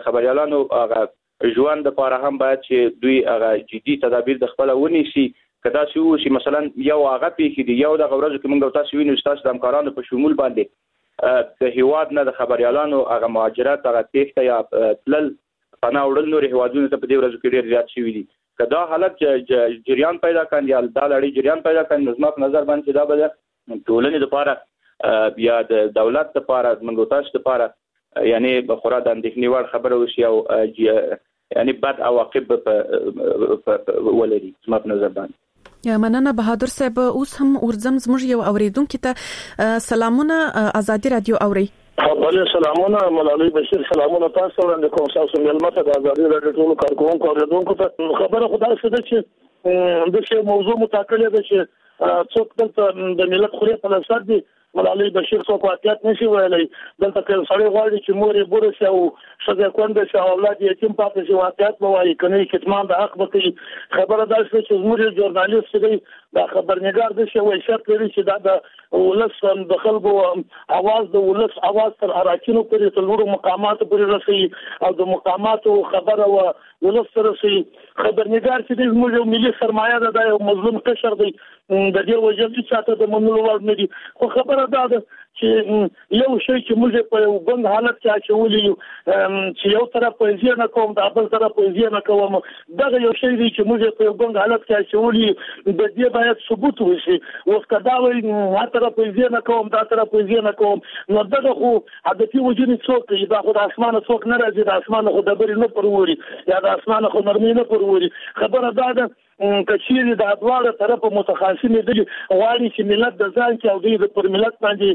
خبريالانو هغه ژوند لپاره هم باید چې دوی هغه جدي تدابیر د خپل ونیسي کدا چې مثلا یو هغه پیښې دي یو د غوړځو کې موږ تاسو وینو تاسو د همکارانو په شمول باندې د هیواد نه د خبريالانو هغه مهاجرت هغه تېښته یا تلل پناه وړل نور هیوادونو ته په دې ورځو کې ډېر زیات شوي دي کدا حالت جریان پیدا کړي یا دا لړۍ جریان پیدا کړي نو زما په نظر باندې دا به ټولنې لپاره یا د دولت لپاره موږ تاسو لپاره یعنی خورا د اندېښنې وړ خبره وشي او یعنی بد عواقب ولري زما په نظر باندې. یا مننه بهادر صاحب. اوس هم ورزم زموږ یو اوریدونکو ته سلامونه ازادي رادیو اوري. بله سلامونه ملالۍ بشیر سلامونه تاسو وړاندې کوم تاسو ملمته د ازادي رادیو ټول کارکونکو اوریدونکو ته خبره خدای څه ده چې د څه موضوع متأکد ده چې څوک دلته د ملت خوري په لاسر دي ملالۍ بشیر څوک واقعیت نشي ویلای دلته کې سړی غواړي چې مور یې بوره شي او ښځه کونډه شي او اولاد یې یتیم پاتې شي واقعیت به وایي کنه کتمان د حق به کوي خبره دا چې زموږ ژورنالیست دی دا خبرنګار دی چې وایي شرط لري چې دا د ولس د خلکو اواز د ولس اواز تر اراکینو پورې تر نورو مقاماتو پورې رسي او د مقاماتو خبره و ولس سره رسي خبرنګار چې زموږ ملي سرمایه ده د یو مظلوم قشر دی د دې وجه چې ساته د منلو وړ نه دي خو خبره دا ده چې یو شی چې موږ په یو بند حالت کې اچولي چې یو طرف پوزیشن نه کوم د بل طرف پوزیشن نه کوم دا یو شی دی چې موږ په یو بند حالت کې اچولي د دې باید ثبوت وشي اوس کدا وایي هغه طرف پوزیشن نه کوم دا طرف پوزیشن نه کوم نو دا خو عادتي وجود څوک دی دا خو د اسمانه څوک نه راځي د اسمانه خو د بری نه پروري یا د اسمانه خو نرمي نه پروري خبره دا ده کچېری د ادواره طرف متخاصم دي غواړي چې ملت د ځان کې او د پر ملت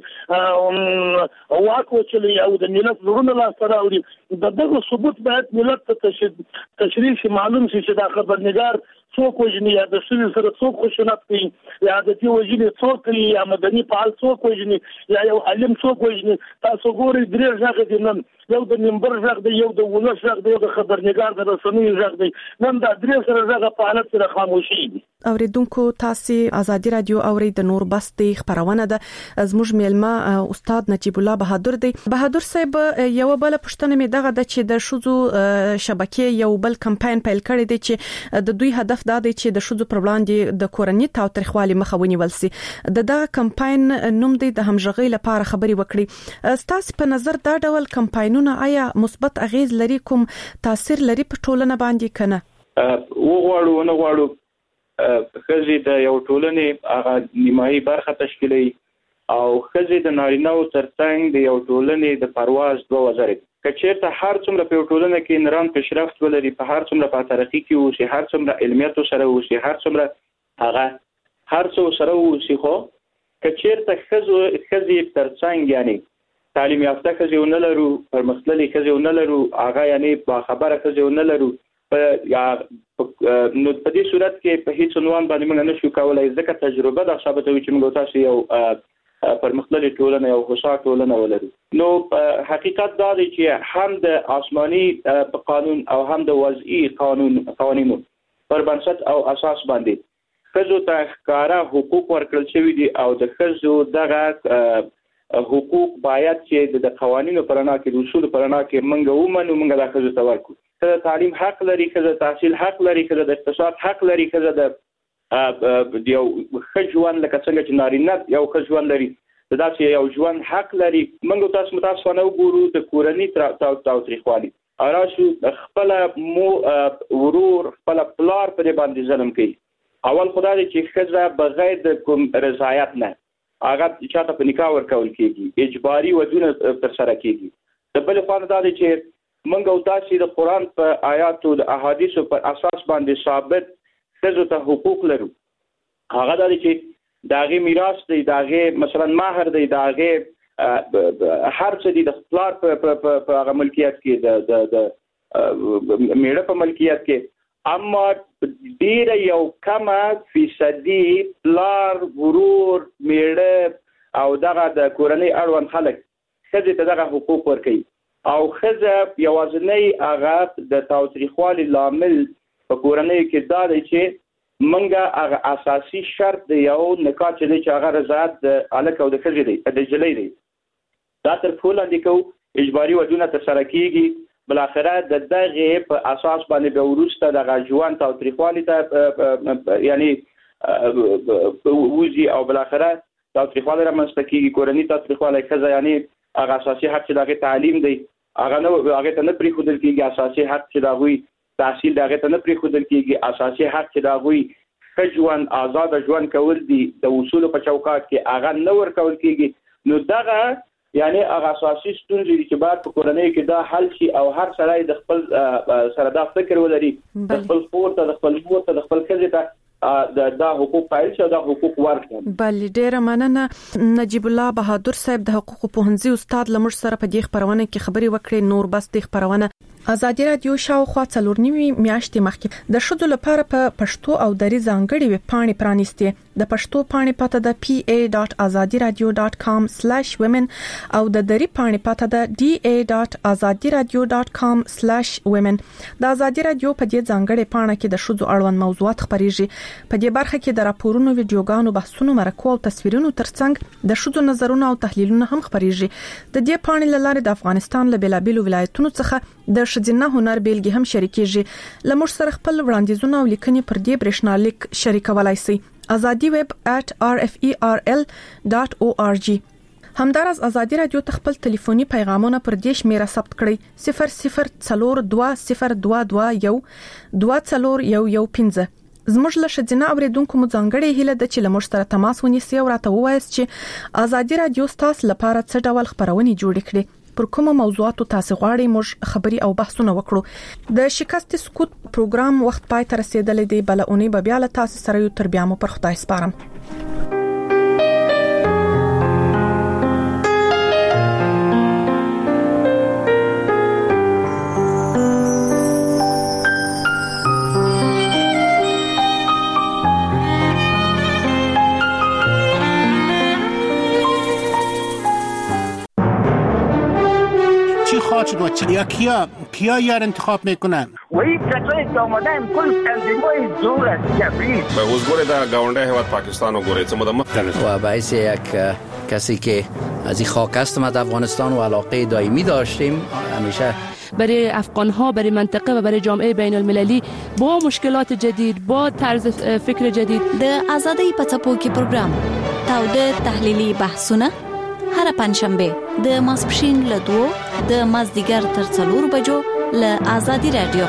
باندې واک وچلي او د ملت ورونه لا سره اوري دغه ثبوت باید ملت ته تشریح معلوم شي چې دا خبرنګار څوک وجني یا د سوي سره څوک خوشنط کوي یا د دې وجني څوک یا مدني فعال څوک وجني یا یو عالم څوک وجني تاسو ګورئ درې ځای دي نن یو د منبر ځای دی یو د ولس ځای دی یو د خبرنګار د رسنۍ ځای دی نن دا درې سره ځای په حالت سره خاموشي دي. اوریدونکو تاسو ازادي رادیو اوري د نور بستي خبرونه ده زموږ میلمه استاد نجیب الله بهادر دی. بهادر صاحب یو بل پښتنه می دغه د چې د شوزو شبکې یو بل کمپاین پیل کړی دی چې د دوی هدف دا دی چې د شوزو پر وړاندې د کورنۍ تاوتریخوالي مخه ونیول شي. دغه کمپاین نوم دی د همغږۍ لپاره خبري وکړي. ستاسو په نظر دا ډول کمپاینونه آیا مثبت اغیز لري کوم تاثیر لري په ټولنه باندې کنه؟ وغواړو نه غواړو خزي د یو ټولنې هغه نیمایي برخه تشکیلوي او خزي د نارینه‌و ترڅنګ د یو ټولنې د پرواز دوه وزرې کچېرته هر څومره په ټولنه کې نران پیشرفت ولري په هر څومره په ترقی کې وشي هر څومره علمیت سره وشي هر څومره هغه هر څو سره وشي خو کچېرته خزي ترڅنګ یعنی تعلیم یافته خزي ونلرو پرمختللي خزي ونلرو هغه یعنی با خبره خزي ونلرو یا نو په دې صورت کې په هیڅ عنوان باندې موږ نشو کولای ځکه تجربه د ثابتوي چې موږ تاسو یو پرمختللي ټولنه یو خوشحاله ټولنه ولرو. نو حقیقت دا دی چې هم د آسماني قانون او هم د وضعي قوانینو پر بنسټ او اساس باندې خزو ته ښکارا حقوق ورکړل شوی دي او د خزو دغه حقوق باید چې د قوانینو پرانا کې د اصول پرانا کې منګه ومنو منګه د خزو ته ورکو. کله تعلیم حق لري کله تحصیل حق لري کله د اقتصاد حق لري کله د یو خجوان لکه څنګه چې نارینه یو خجوان لري دا چې یو ژوند حق لري. موږ تاسو متاسفانه وګورو د کورنۍ تاوتریخوالي راشو خپل ورور خپل پلار پر باندې ظلم کوي. اول خدای چې خزه بغیر د کوم رضایت نه هغه چاته په نکاح ورکول کیږي اجباري ودونه تر سره کیږي. د بل خوا دا دی چې موږ او تاسو د قران په آیاتو د احادیثو پر اساس باندې ثابت خزو ته حقوق لرو. هغه دا دی چې داغه میراث دی داغه مثلا مہر دی داغه هر څه دی د خپلار په هغه ملکیت کې د میړه په ملکیت کې اما ډیر یو کمه فیصدي پلار ورور میړه او دغه د کورنۍ اړوند خلک خزه ته دغه حقوق ورکوي او خزه یوازنی هغه د تاوتریخوالي لامل په کورنۍ کې دا دی چې منګه هغه اساسي شرط دی یو نکاح چې هغه رضایت د الک او د خزه دی د جلې دی دا تر ټولو اندې کو اجباري ودونه تر سره کیږي بالاخره د دغه په اساس باندې به ورسته د ژوند تاوتریخوالي ته یعنی وزي او بالاخره تاوتریخوالي رامنځته کیږي کورنۍ تاوتریخوالي کزه یعنی هغه اساسي حق چې دغه تعلیم دی هغه ته نه پریښودل کیږي اساسي حق چې دغه تحصیل دغه ته نه پریښودل کیږي اساسي حق چې دغه ژوند آزاد ژوند کول دي د اصول په چوکاټ کې هغه نه ورکول کیږي نو دغه یعنی هغه اساسي ستونزې چې بعد په کورنۍ کې دا حل شي او هر سړی د خپل سره دا فکر ولري د خپل خور ته د خپل مور ته د خپل ښځې ته دا حقوق پایل شي دا حقوق ورکړي. بل ډیره مننه نجیب الله بهادر صاحب د حقوق پوهنځي استاد لمر سره په دې خبرونه کې خبري وکړي. نور بس د خبرونه ازادي رادیو شاوخوا 4 میاشتې مخکې د شذو لپاره په پښتو او دري ځانګړي ویب پاڼې پرانیستي. د پښتو پاڼې پته د pa.azadiradio.com/women او د دري پاڼې پته د da.azadiradio.com/women. د ازادي رادیو په دې ځانګړي پاڼه کې د شذو اړوند موضوعات خبريږي. په دې برخه کې د راپورونو، ویډیوګانو، بحثونو، مرکو او تصویرونو ترڅنګ د شذو نظرونه او تحلیلونه هم خبريږي. د دې پاڼې لاره د افغانستان له بلابلو ولایتونو څخه د شذینه هنر بیلګې هم شریکېږي. لمر سره خپل وړاندیزونه او لیکنې پر دې برېښنالیک شریکولای شي. azadiweb@rferl.org. همدارس ازادي رادیو تخپل ټلیفوني پیغامونه پر دې شمیره ثبت کړئ 004202012415. زموږ له شذینه اوریدونکو مو ځانګړي هیله ده چې لمر سره تماس ونیسي او راته ووایي چې ازادي رادیو تاسو لپاره څه ډول خبرونه جوړ کړي. پر کومه موضوعاتو تاسو غواړئ موږ خبري او بحثونه وکړو. د شکست سکوت پروګرام وخت پای ته رسیدلې دی. بل اونۍ به بیا له تاسو سره یو تر بیا مو پر خدای سپارم. یا کیا یار انتخاب میکنن و این کسایی که آمدن کل تنظیمای زور است جبریل به حضور در گاونده هیواد پاکستان و گوریت مدام و باعث یک کسی که از این خاک هستم از افغانستان و علاقه دائمی داشتیم همیشه برای افغان‌ها، برای منطقه و برای جامعه بین المللی با مشکلات جدید، با طرز فکر جدید. د آزادۍ په څپو کې پروګرام تاوده تحلیلي بحثونه هر پنځشنبه د ماسپښین له 2 د مازدیګر تر 4 بجو له آزادي رادیو.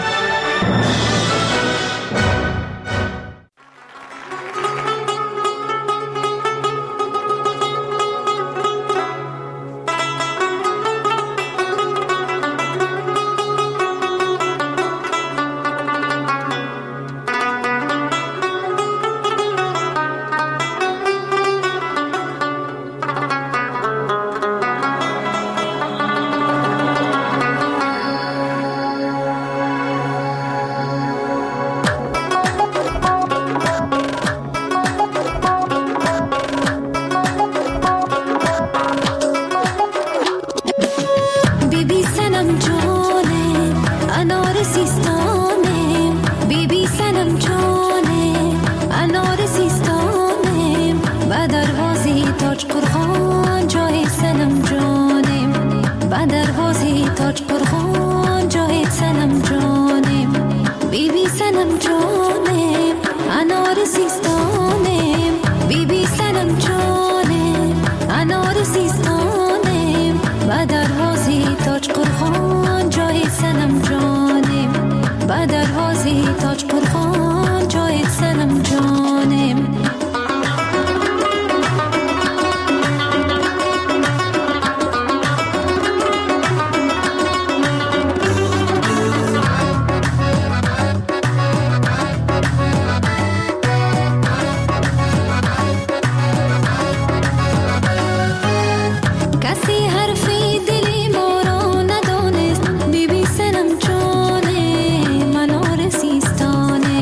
سیستانه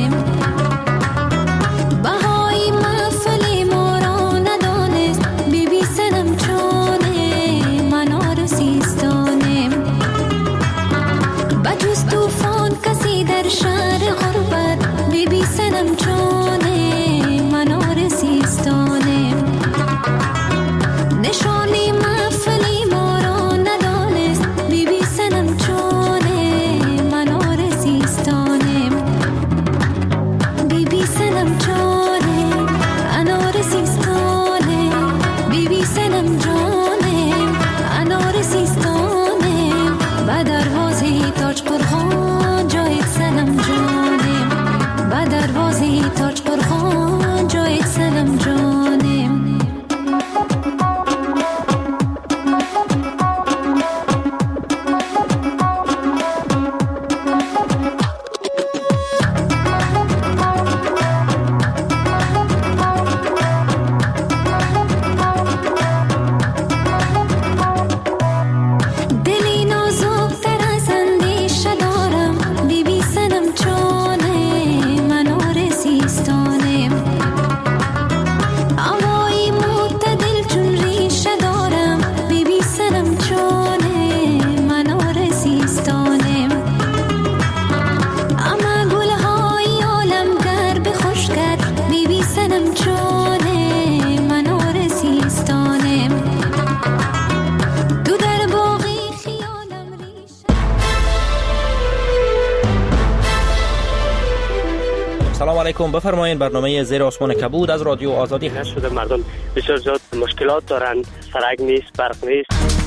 سلام علیکم، بفرمایید. برنامه زیر آسمان کبود از رادیو آزادی هست. شده مردم بسیار زیاد مشکلات دارن، سرک نیست، برق نیست.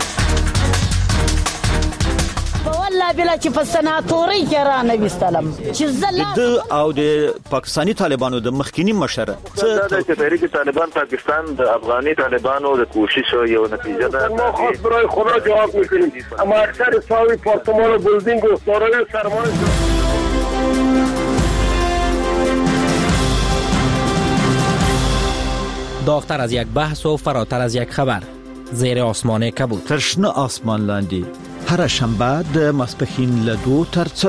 والله بلا چې په سناتوري کې را نوستلم چې د او د پاکستانی طالبانو د مخکینی مشر څه د تحریک طالبان پاکستان د افغاني طالبانو د کوشش یو نتیجه ده. ما خاص برای خدا جواب میکنیم. اما اکثر ساوی پارتمان بلدینگ و دارای سرمایه داغتر از یک بحث و فراتر از یک خبر. زیر آسمان کبود. ترشنه آسمان لاندی هر شنبه د ماسپښین له 2 تر